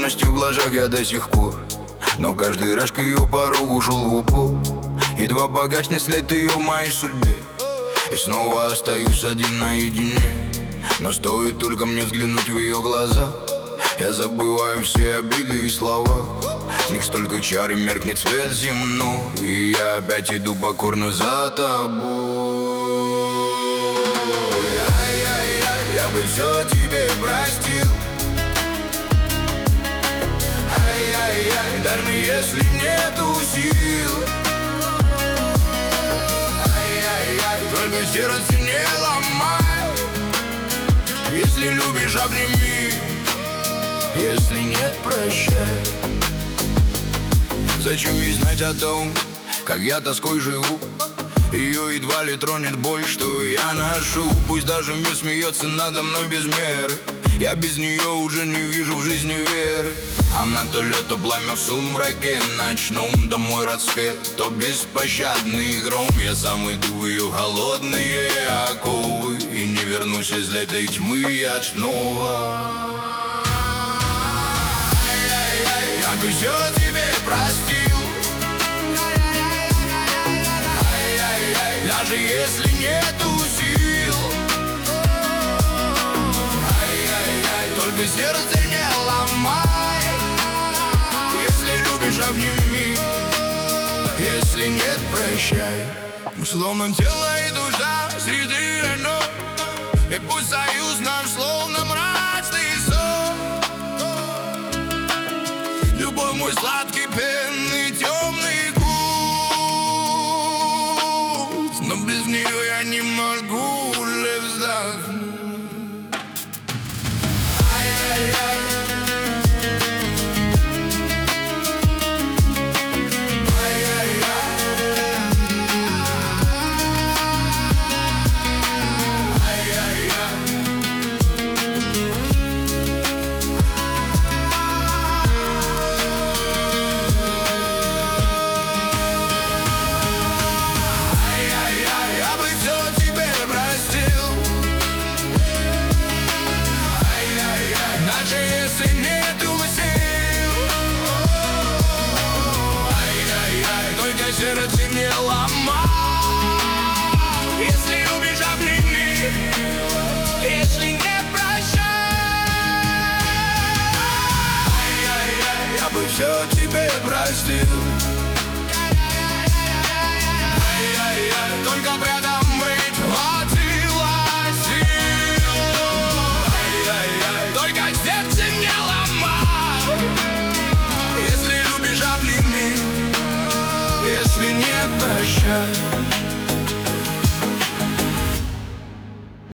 покорностью в глазах я до сих пор. Но каждый раз к ее порогу шел в упор. Едва погаснет след ее в моей судьбе, и снова остаюсь один наедине. Но стоит только мне взглянуть в ее глаза, я забываю все обиды и слова. В них столько чар и меркнет свет земной, и я опять иду покорно за тобой. Ай-яй-яй, я бы все тебе простил. Ай-яй-яй, даже если нету сил. Ай-яй-яй, только сердце не ломай. Если любишь, обними, если нет, прощай. Зачем ей знать о том, как я тоской живу? Ее едва ли тронет боль, что я ношу. Пусть даже мир смеется надо мной без меры, я без нее уже не вижу в жизни веры. Она то лед, то пламя в сумраке ночном, то мой рассвет, то беспощадный гром. Я сам иду в ее голодные оковы, и не вернусь из этой тьмы я снова. Я бы все тебе простил. Ай-яй-яй, даже если нету сил. Ай-яй-яй, только сердце не ломай. Если любишь, обними, если нет, прощай. Мы словно тело и душа среди ног, и пусть союз наш словно мрачный сон. Любовь мой сладкий, пенный, темный вкус, но без нее я не могу уже вздохнуть. Ай-яй-яй. Если нету сил, ай-яй-яй, только сердце не ломай. Если любишь, обними, если не, прощай. Ай-яй-яй, я бы все тебе простил. Ай-яй-яй, только рядом быть хватило сил. Ай-яй-яй, только сердце не ломай. Если любишь, обними, если нет, прощай.